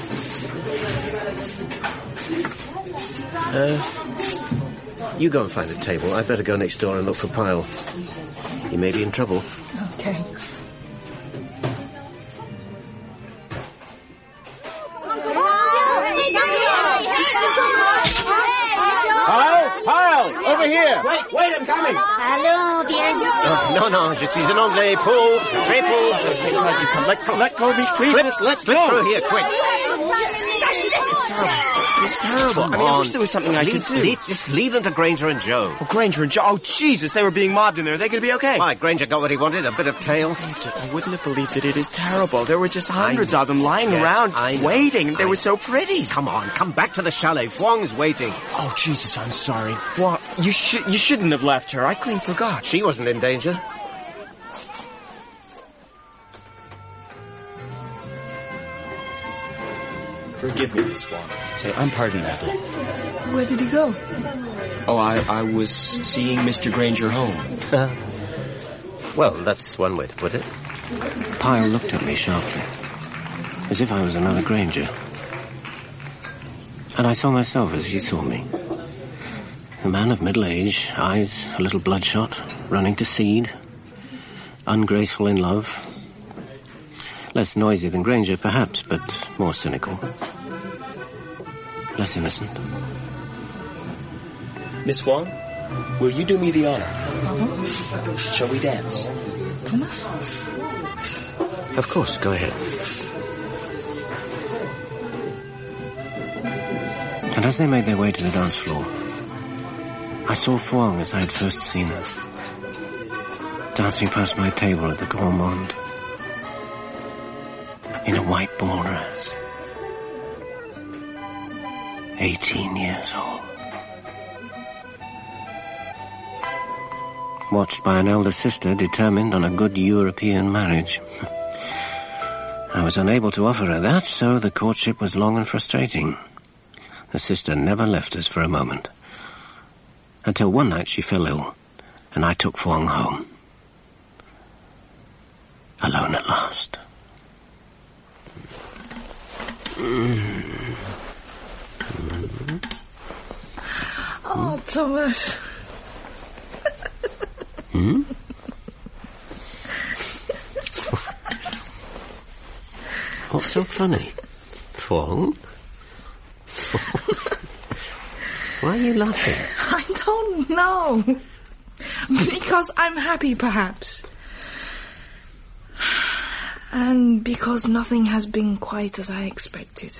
Speaker 2: You go and find a table. I'd better go next door and look for Pyle. He may be in trouble.
Speaker 5: Okay.
Speaker 6: over here.
Speaker 2: Wait, I'm coming.
Speaker 9: Hello, bien.
Speaker 2: No, je suis un anglais. Pull.
Speaker 6: Let go of these, please.
Speaker 2: Let's go. Through here, quick.
Speaker 6: It's terrible. I wish there was something I could do.
Speaker 2: Just leave them to Granger and Joe.
Speaker 6: Oh, Granger and Joe. Oh, Jesus, they were being mobbed in there. Are they going to be okay?
Speaker 2: Why, Granger got what he wanted, a bit of tail.
Speaker 6: I wouldn't have believed it. It is terrible. There were just hundreds of them lying around, just waiting. They were so pretty.
Speaker 2: Come on, come back to the chalet. Fuang's waiting.
Speaker 6: Oh, Jesus, I'm sorry. Well, you shouldn't have left her. I clean forgot.
Speaker 2: She wasn't in danger.
Speaker 6: Forgive me, Miss Wong. Say, unpardonable.
Speaker 5: Where did he go?
Speaker 6: Oh, I was seeing Mr. Granger home.
Speaker 2: Well, that's one way to put it.
Speaker 7: Pyle looked at me sharply, as if I was another Granger. And I saw myself as she saw me. A man of middle age, eyes a little bloodshot, running to seed, ungraceful in love. Less noisy than Granger, perhaps, but more cynical. Less innocent.
Speaker 6: Miss Wong, will you do me the honor? Shall we dance?
Speaker 5: Thomas?
Speaker 7: Of course, go ahead. And as they made their way to the dance floor, I saw Fuang as I had first seen her, dancing past my table at the Gourmand, in a white ball dress. 18 years old. Watched by an elder sister determined on a good European marriage. I was unable to offer her that, so the courtship was long and frustrating. The sister never left us for a moment. Until one night she fell ill, and I took Fuang home. Alone at last.
Speaker 5: Oh, Thomas.
Speaker 2: What's so funny? Fuang? Why are you laughing?
Speaker 5: I don't know. Because I'm happy, perhaps. And because nothing has been quite as I expected.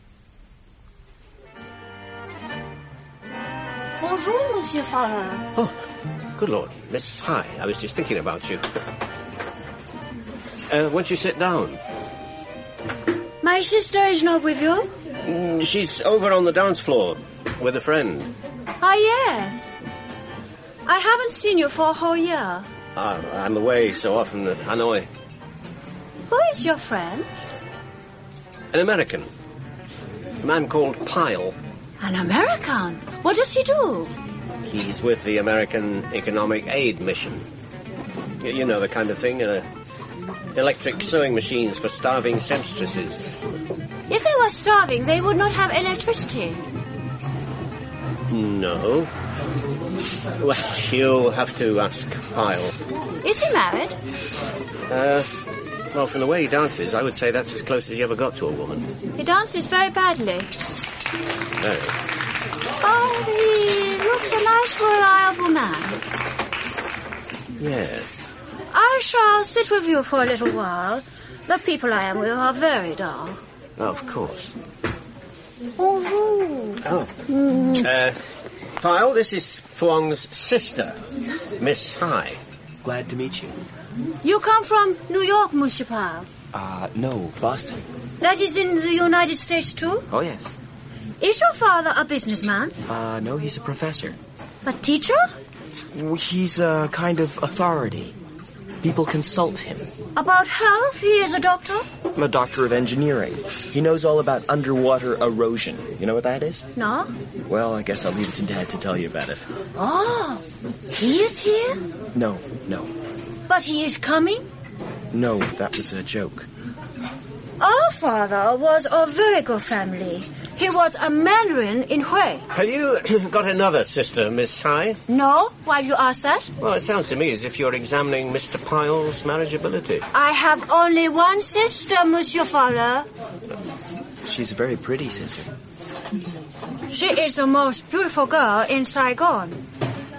Speaker 9: Bonjour, Monsieur Farrer.
Speaker 2: Oh, good Lord. Miss High, I was just thinking about you. Won't you sit down?
Speaker 9: My sister is not with you?
Speaker 2: She's over on the dance floor with a friend.
Speaker 9: Ah, yes. I haven't seen you for a whole year.
Speaker 2: I'm away so often at Hanoi.
Speaker 9: Who is your friend?
Speaker 2: An American. A man called Pyle.
Speaker 9: An American? What does he do?
Speaker 2: He's with the American Economic Aid Mission. You know the kind of thing, electric sewing machines for starving seamstresses.
Speaker 9: If they were starving, they would not have electricity.
Speaker 2: No. Well, you'll have to ask Pyle.
Speaker 9: Is he married?
Speaker 2: Well, from the way he dances, I would say that's as close as he ever got to a woman.
Speaker 9: He dances very badly.
Speaker 2: Very.
Speaker 9: Oh, he looks a nice, reliable man.
Speaker 2: Yes.
Speaker 9: I shall sit with you for a little while. The people I am with are very dull.
Speaker 2: Of course.
Speaker 9: Bonjour.
Speaker 2: Oh. Pyle, this is Fuang's sister, Miss High.
Speaker 6: Glad to meet you.
Speaker 9: You come from New York, Monsieur Pyle?
Speaker 6: No, Boston.
Speaker 9: That is in the United States, too?
Speaker 6: Oh, yes.
Speaker 9: Is your father a businessman?
Speaker 6: No, he's a professor.
Speaker 9: A teacher?
Speaker 6: He's a kind of authority. People consult him.
Speaker 9: About health, he is a doctor?
Speaker 6: I'm a doctor of engineering. He knows all about underwater erosion. You know what that is?
Speaker 9: No.
Speaker 6: Well, I guess I'll leave it to Dad to tell you about it.
Speaker 9: Oh, he is here?
Speaker 6: No.
Speaker 9: But he is coming?
Speaker 6: No, that was a joke.
Speaker 9: Our father was of very good family. He was a Mandarin in Hui.
Speaker 2: Have you got another sister, Miss High?
Speaker 9: No? Why do you ask that?
Speaker 2: Well, it sounds to me as if you're examining Mr. Pyle's marriageability.
Speaker 9: I have only one sister, Monsieur Farrer.
Speaker 6: She's a very pretty sister.
Speaker 9: She is the most beautiful girl in Saigon.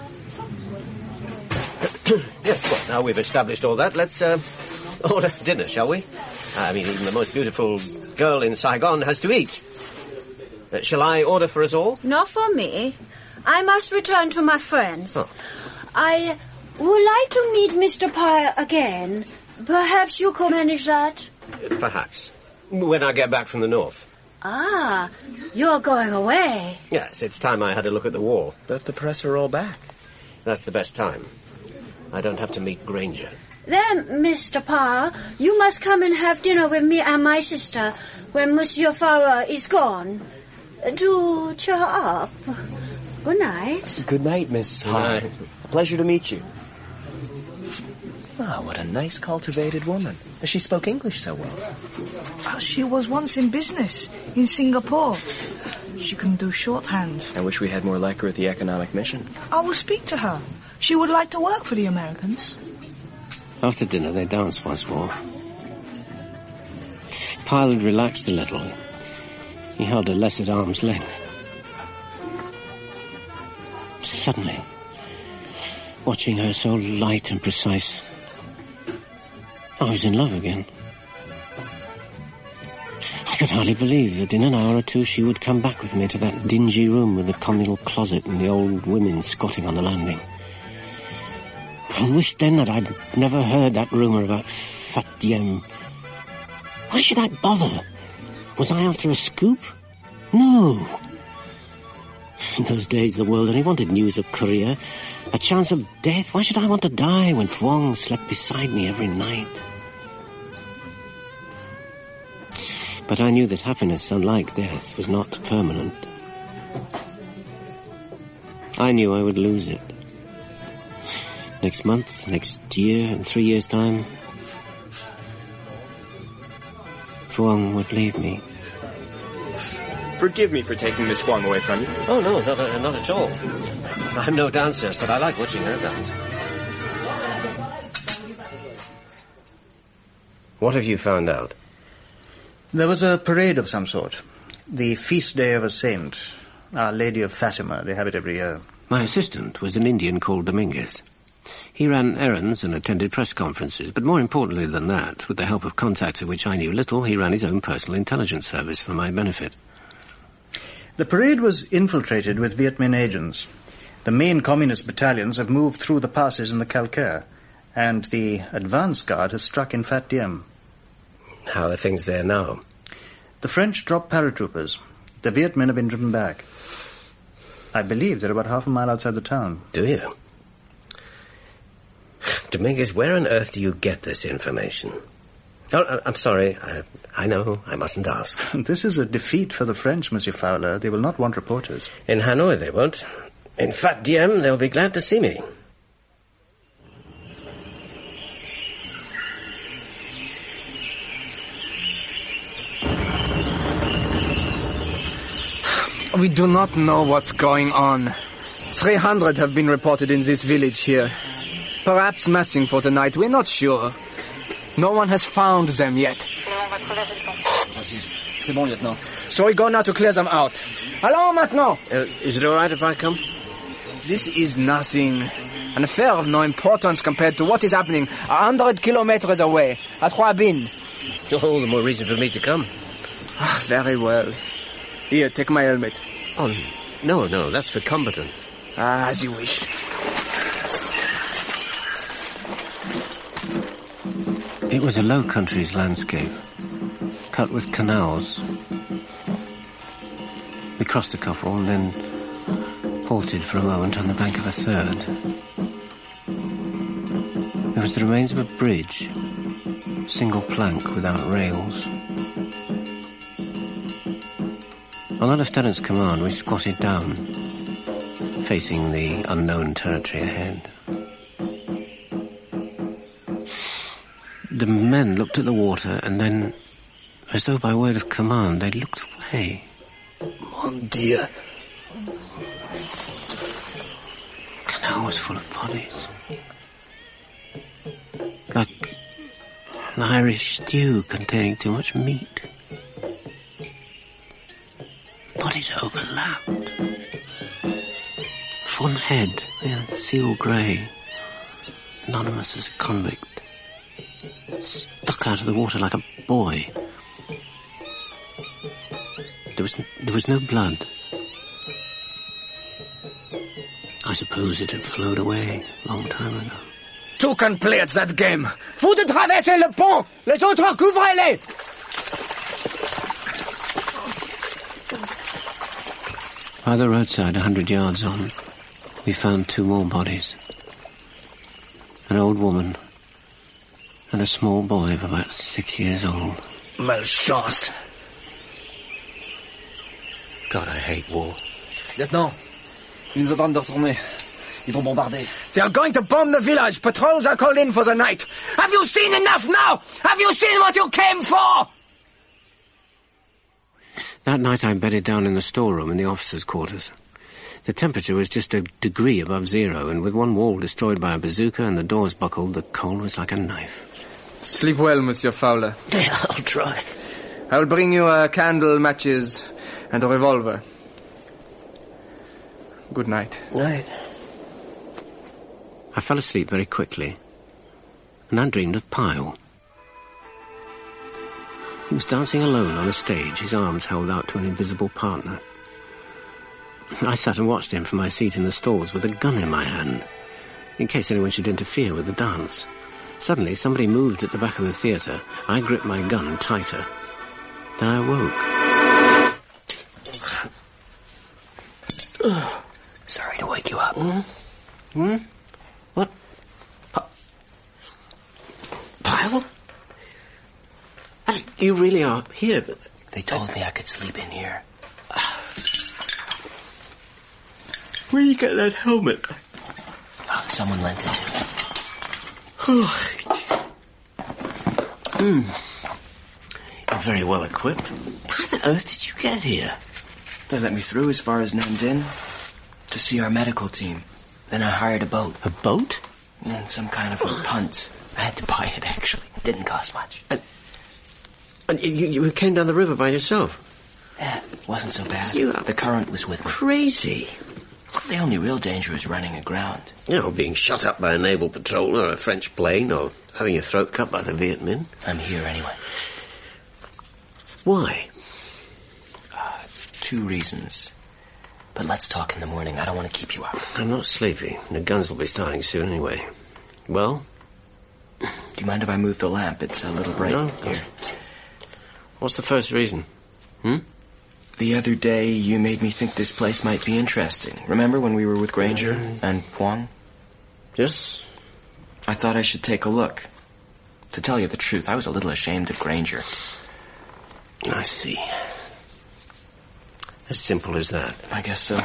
Speaker 2: Yes, well, now we've established all that, let's order dinner, shall we? I mean, even the most beautiful girl in Saigon has to eat. Shall I order for us all?
Speaker 9: Not for me. I must return to my friends.
Speaker 2: Oh.
Speaker 9: I would like to meet Mr. Pyle again. Perhaps you could manage that?
Speaker 2: Perhaps. When I get back from the north.
Speaker 9: Ah, you're going away.
Speaker 2: Yes, it's time I had a look at the war.
Speaker 6: But the press are all back.
Speaker 2: That's the best time. I don't have to meet Granger.
Speaker 9: Then, Mr. Pyle, you must come and have dinner with me and my sister when Monsieur Fowler is gone. To cheer her up. Good night.
Speaker 6: Good night, Miss Pyle. A pleasure to meet you. Ah, what a nice, cultivated woman. She spoke English so well.
Speaker 5: She was once in business in Singapore. She can do shorthand.
Speaker 6: I wish we had more like her at the economic mission.
Speaker 5: I will speak to her. She would like to work for the Americans.
Speaker 7: After dinner, they danced once more. Pyle had relaxed a little. He held her less at arm's length. Suddenly, watching her so light and precise, I was in love again. I could hardly believe that in an hour or two she would come back with me to that dingy room with the communal closet and the old women squatting on the landing. I wished then that I'd never heard that rumour about Fat Diem. Why should I bother? Was I after a scoop? No. In those days, the world only wanted news of Korea. A chance of death. Why should I want to die when Phuong slept beside me every night? But I knew that happiness, unlike death, was not permanent. I knew I would lose it. Next month, next year, in 3 years' time, Phuong would leave me.
Speaker 6: Forgive me for taking Miss Phuong away from you.
Speaker 2: Oh, no, not at all. I'm no dancer, but I like watching her dance. What have you found out?
Speaker 10: There was a parade of some sort. The feast day of a saint. Our Lady of Fatima. They have it every year.
Speaker 7: My assistant was an Indian called Dominguez. He ran errands and attended press conferences, but more importantly than that, with the help of contacts of which I knew little, he ran his own personal intelligence service for my benefit.
Speaker 10: The parade was infiltrated with Viet Minh agents. The main communist battalions have moved through the passes in the Calcaire, and the advance guard has struck in Phat Diem.
Speaker 2: How are things there now?
Speaker 10: The French dropped paratroopers. The Viet Minh have been driven back. I believe they're about half a mile outside the town.
Speaker 2: Do you? Dominguez, where on earth do you get this information? Oh, I'm sorry. I know. I mustn't ask.
Speaker 10: This is a defeat for the French, Monsieur Fowler. They will not want reporters.
Speaker 2: In Hanoi they won't. In Phat Diem they'll be glad to see me.
Speaker 11: We do not know what's going on. 300 have been reported in this village here. Perhaps massing for tonight, we're not sure. No one has found them yet. So we go now to clear them out. Allons maintenant!
Speaker 2: Is it all right if I come?
Speaker 11: This is nothing. An affair of no importance compared to what is happening 100 kilometers away, at Hoa Binh.
Speaker 2: All the more reason for me to come.
Speaker 11: Very well. Here, take my helmet.
Speaker 2: Oh, no, that's for combatants.
Speaker 11: As you wish.
Speaker 7: It was a Low Countries landscape, cut with canals. We crossed a couple and then halted for a moment on the bank of a third. There was the remains of a bridge, single plank without rails. On the lieutenant's command, we squatted down, facing the unknown territory ahead. The men looked at the water, and then, as though by word of command, they looked away.
Speaker 11: Mon Dieu.
Speaker 7: The canal was full of bodies. Like an Irish stew containing too much meat. Bodies overlapped. One head, seal grey.
Speaker 2: anonymous as a convict. Stuck out of the water like a boy. There was no blood. I suppose it had flowed away a long time ago.
Speaker 11: Two can play at that game. Vous de traverser le pont. Les autres, couvrez-les.
Speaker 2: By the roadside, 100 yards on, we found 2 more bodies. An old woman and a small boy of about 6 years old.
Speaker 11: Malchance.
Speaker 2: God, I hate war.
Speaker 3: Lieutenant, ils nous attendent de retourner. Ils vont bombarder.
Speaker 11: They are going to bomb the village. Patrols are called in for the night. Have you seen enough now? Have you seen what you came for?
Speaker 2: That night I bedded down in the storeroom in the officers' quarters. The temperature was just a degree above zero, and with one wall destroyed by a bazooka and the doors buckled, the cold was like a knife.
Speaker 11: Sleep well, Monsieur Fowler.
Speaker 2: Yeah, I'll try.
Speaker 11: I will bring you a candle, matches, and a revolver. Good night.
Speaker 2: Night. I fell asleep very quickly, and I dreamed of Pyle. He was dancing alone on a stage, his arms held out to an invisible partner. I sat and watched him from my seat in the stalls with a gun in my hand, in case anyone should interfere with the dance. Suddenly, somebody moved at the back of the theatre. I gripped my gun tighter. Then I woke.
Speaker 7: Sorry to wake you up.
Speaker 2: What? Pyle? You really are here, but...
Speaker 7: They told me I could sleep in here.
Speaker 6: Where did you get that helmet?
Speaker 7: Oh, someone lent it to me.
Speaker 2: You're very well equipped. How on earth did you get here?
Speaker 6: They let me through as far as Nanjing to see our medical team.
Speaker 7: Then I hired a boat.
Speaker 2: A boat?
Speaker 7: Some kind of a punt. I had to buy it, actually. It didn't cost much.
Speaker 2: And you came down the river by yourself?
Speaker 7: Yeah, it wasn't so bad.
Speaker 2: The
Speaker 7: The current was with me.
Speaker 2: Crazy.
Speaker 7: The only real danger is running aground.
Speaker 2: You know, being shot up by a naval patrol or a French plane or having your throat cut by the Viet Minh.
Speaker 7: I'm here anyway.
Speaker 2: Why?
Speaker 7: 2 reasons. But let's talk in the morning. I don't want to keep you up.
Speaker 2: I'm not sleepy. The guns will be starting soon anyway. Well?
Speaker 6: Do you mind if I move the lamp? It's a little bright.
Speaker 2: No.
Speaker 6: Here.
Speaker 2: What's the first reason?
Speaker 6: The other day, you made me think this place might be interesting. Remember when we were with Granger and Huang?
Speaker 2: Yes.
Speaker 6: I thought I should take a look. To tell you the truth, I was a little ashamed of Granger.
Speaker 2: I see. As simple as that.
Speaker 6: I guess so.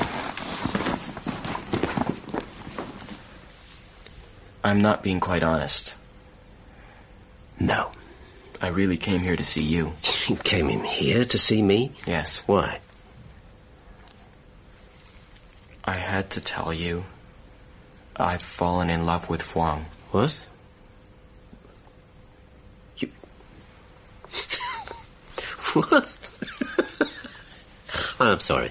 Speaker 6: I'm not being quite honest.
Speaker 2: No.
Speaker 6: I really came here to see you.
Speaker 2: You came in here to see me?
Speaker 6: Yes.
Speaker 2: Why?
Speaker 6: I had to tell you, I've fallen in love with Huang.
Speaker 2: What? You... What? I'm sorry.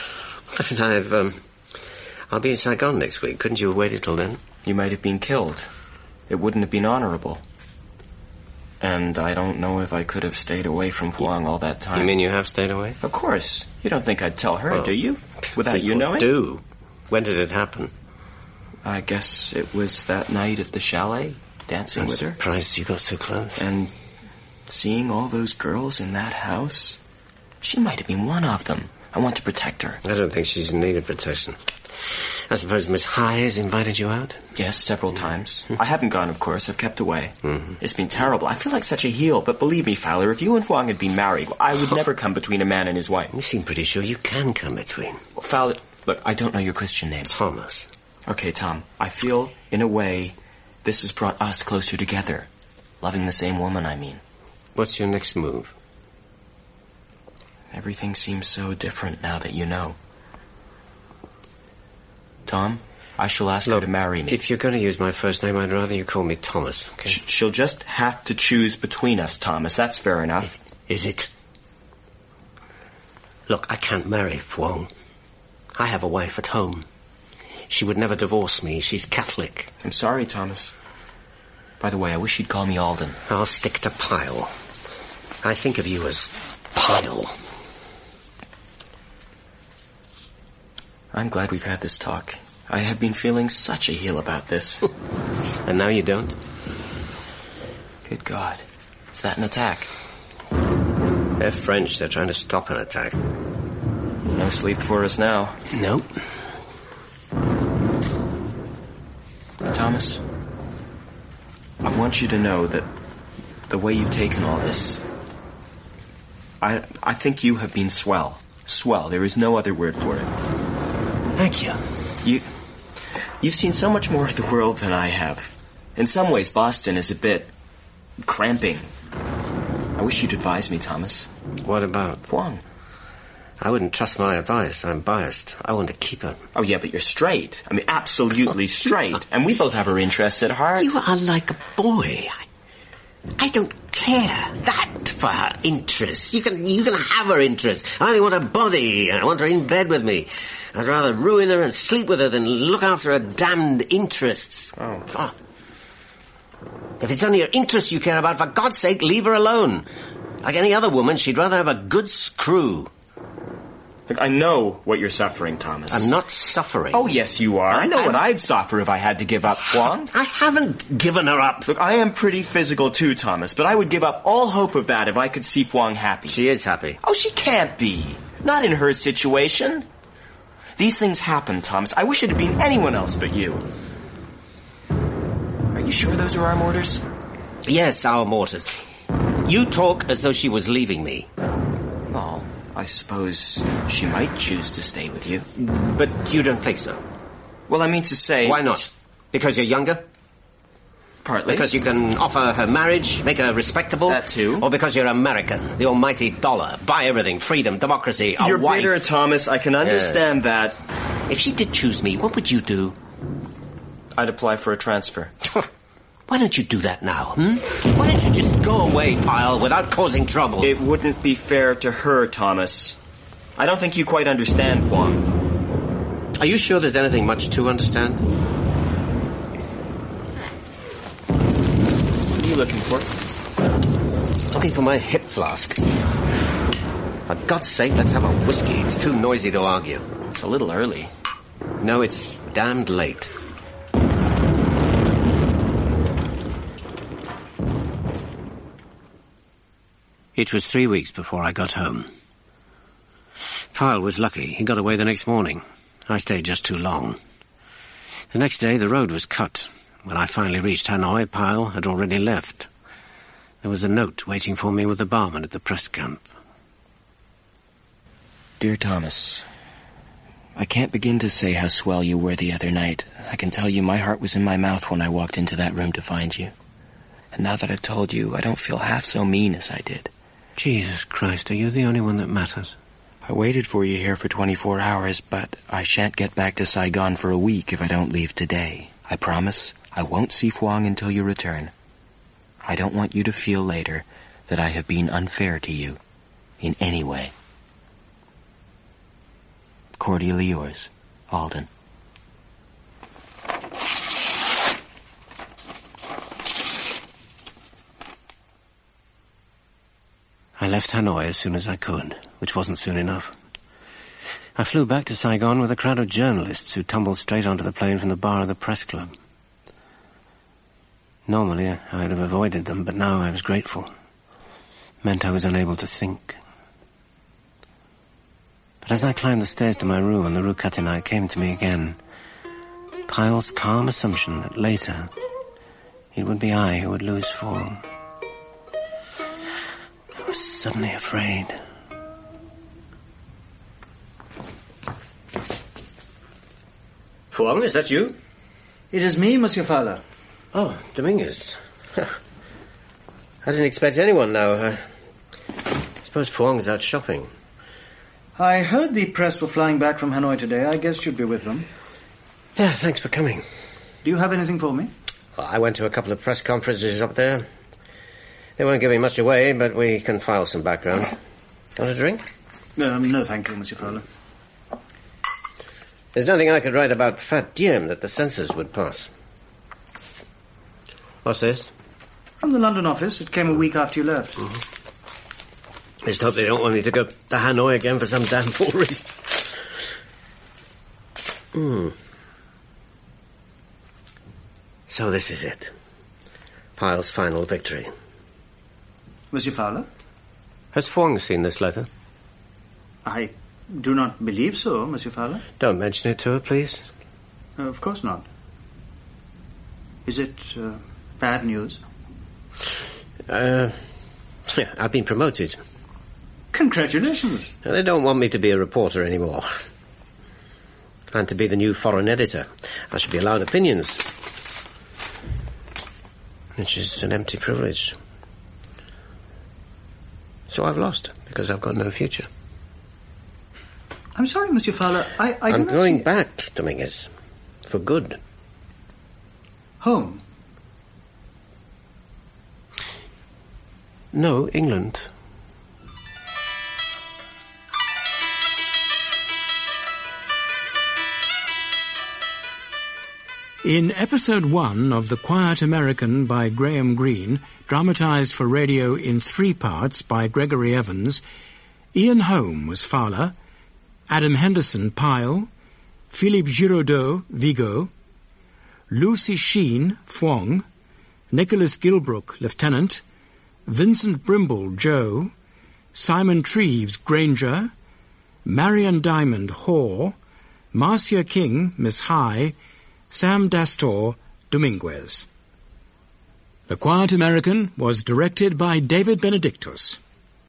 Speaker 2: I'll be in Saigon next week. Couldn't you have waited till then?
Speaker 6: You might have been killed. It wouldn't have been honorable. And I don't know if I could have stayed away from Huang all that time.
Speaker 2: You mean you have stayed away?
Speaker 6: Of course. You don't think I'd tell her, do you? Without you knowing?
Speaker 2: Do. When did it happen?
Speaker 6: I guess it was that night at the chalet, dancing with her.
Speaker 2: I'm surprised you got so close.
Speaker 6: And seeing all those girls in that house. She might have been one of them. I want to protect her.
Speaker 2: I don't think she's in need of protection. I suppose Miss High has invited you out?
Speaker 6: Yes, several times. I haven't gone, of course. I've kept away. It's been terrible. I feel like such a heel, but believe me, Fowler, if you and Huang had been married, I would never come between a man and his wife.
Speaker 2: You seem pretty sure you can come between.
Speaker 6: Fowler, look, I don't know your Christian name.
Speaker 2: Thomas.
Speaker 6: Okay, Tom. I feel, in a way, this has brought us closer together. Loving the same woman, I mean.
Speaker 2: What's your next move?
Speaker 6: Everything seems so different now that you know. Tom, I shall ask her to marry me.
Speaker 2: If you're going to use my first name, I'd rather you call me Thomas, okay?
Speaker 6: She'll just have to choose between us, Thomas. That's fair enough.
Speaker 2: Is it? Look, I can't marry Huang. I have a wife at home. She would never divorce me. She's Catholic.
Speaker 6: I'm sorry, Thomas. By the way, I wish you'd call me Alden.
Speaker 2: I'll stick to Pyle. I think of you as Pyle.
Speaker 6: I'm glad we've had this talk. I have been feeling such a heel about this.
Speaker 2: And now you don't?
Speaker 6: Good God. Is that an attack?
Speaker 2: They're French. They're trying to stop an attack.
Speaker 6: No sleep for us now.
Speaker 2: Nope.
Speaker 6: Thomas, I want you to know that the way you've taken all this, I think you have been swell. Swell. There is no other word for it.
Speaker 2: Thank you.
Speaker 6: You've seen so much more of the world than I have. In some ways, Boston is a bit cramping. I wish you'd advise me, Thomas.
Speaker 2: What about?
Speaker 6: Phuong.
Speaker 2: I wouldn't trust my advice. I'm biased. I want to keep her.
Speaker 6: Oh, yeah, but you're straight. I mean, absolutely straight. And we both have our interests at heart.
Speaker 2: You are like a boy. I don't care that for her interests. You can have her interests. I only want her body. I want her in bed with me. I'd rather ruin her and sleep with her than look after her damned interests.
Speaker 6: Oh.
Speaker 2: God. If it's only her interests you care about, for God's sake, leave her alone. Like any other woman, she'd rather have a good screw.
Speaker 6: Look, I know what you're suffering, Thomas.
Speaker 2: I'm not suffering.
Speaker 6: Oh, yes, you are. I know what I'd suffer if I had to give up Phuong.
Speaker 2: I haven't given her up.
Speaker 6: Look, I am pretty physical too, Thomas, but I would give up all hope of that if I could see Phuong happy.
Speaker 2: She is happy.
Speaker 6: Oh, she can't be. Not in her situation. These things happen, Thomas. I wish it had been anyone else but you. Are you sure those are our mortars?
Speaker 2: Yes, our mortars. You talk as though she was leaving me.
Speaker 6: Well, I suppose she might choose to stay with you.
Speaker 2: But you don't think so?
Speaker 6: Well, I mean to say...
Speaker 2: Why not? Because you're younger?
Speaker 6: Partly.
Speaker 2: Because you can offer her marriage, make her respectable?
Speaker 6: That too.
Speaker 2: Or because you're American, the almighty dollar, buy everything, freedom, democracy, a
Speaker 6: You're
Speaker 2: wife.
Speaker 6: bitter, Thomas. I can understand that.
Speaker 2: If she did choose me, what would you do?
Speaker 6: I'd apply for a transfer.
Speaker 2: Why don't you do that now, Why don't you just go away, Pyle, without causing trouble?
Speaker 6: It wouldn't be fair to her, Thomas. I don't think you quite understand, Phuong.
Speaker 2: Are you sure there's anything much to understand?
Speaker 6: What are you looking for?
Speaker 2: Looking for my hip flask. For God's sake, let's have a whiskey. It's too noisy to argue.
Speaker 6: It's a little early.
Speaker 2: No, it's damned late. It was 3 weeks before I got home. Pyle was lucky. He got away the next morning. I stayed just too long. The next day, the road was cut. When I finally reached Hanoi, Pyle had already left. There was a note waiting for me with the barman at the press camp.
Speaker 6: Dear Thomas, I can't begin to say how swell you were the other night. I can tell you my heart was in my mouth when I walked into that room to find you. And now that I've told you, I don't feel half so mean as I did.
Speaker 2: Jesus Christ, are you the only one that matters?
Speaker 6: I waited for you here for 24 hours, but I shan't get back to Saigon for a week if I don't leave today. I promise I won't see Phuong until you return. I don't want you to feel later that I have been unfair to you in any way. Cordially yours, Alden.
Speaker 2: I left Hanoi as soon as I could, which wasn't soon enough. I flew back to Saigon with a crowd of journalists who tumbled straight onto the plane from the bar of the press club. Normally, I'd have avoided them, but now I was grateful. Meant I was unable to think. But as I climbed the stairs to my room on the Rue Catinat, it came to me again. Pyle's calm assumption that later it would be I who would lose Phuong. I was suddenly afraid. Phuong, is that you?
Speaker 10: It is me, Monsieur Fowler.
Speaker 2: Oh, Dominguez. I didn't expect anyone now. I suppose Phuong is out shopping.
Speaker 10: I heard the press were flying back from Hanoi today. I guess you'd be with them.
Speaker 2: Yeah, thanks for coming.
Speaker 10: Do you have anything for me?
Speaker 2: Well, I went to a couple of press conferences up there. They weren't giving much away, but we can file some background. Want a drink?
Speaker 10: No, thank you, Monsieur Fowler.
Speaker 2: There's nothing I could write about Fat Diem that the censors would pass. What's this?
Speaker 10: From the London office. It came a week after you left.
Speaker 2: I just hope they don't want me to go to Hanoi again for some damn fool reason. So this is it. Pyle's final victory.
Speaker 10: Monsieur Fowler?
Speaker 2: Has Fwang seen this letter?
Speaker 10: I do not believe so, Monsieur Fowler.
Speaker 2: Don't mention it to her, please.
Speaker 10: Of course not. Is it bad news?
Speaker 2: Yeah, I've been promoted.
Speaker 10: Congratulations.
Speaker 2: They don't want me to be a reporter anymore. And to be the new foreign editor. I should be allowed opinions. Which is an empty privilege. So I've lost, because I've got no future.
Speaker 10: I'm sorry, Monsieur Fowler.
Speaker 2: I'm going back, Dominguez. For good.
Speaker 10: Home?
Speaker 2: No, England.
Speaker 1: In episode 1 of The Quiet American by Graham Greene, dramatized for radio in 3 parts by Gregory Evans, Ian Holm was Fowler, Adam Henderson Pyle, Philippe Giraudot Vigo, Lucy Sheen Fwang, Nicholas Gilbrook Lieutenant, Vincent Brimble Joe, Simon Treves Granger, Marion Diamond Hoare, Marcia King Miss High, Sam Dastor Dominguez. The Quiet American was directed by David Benedictus.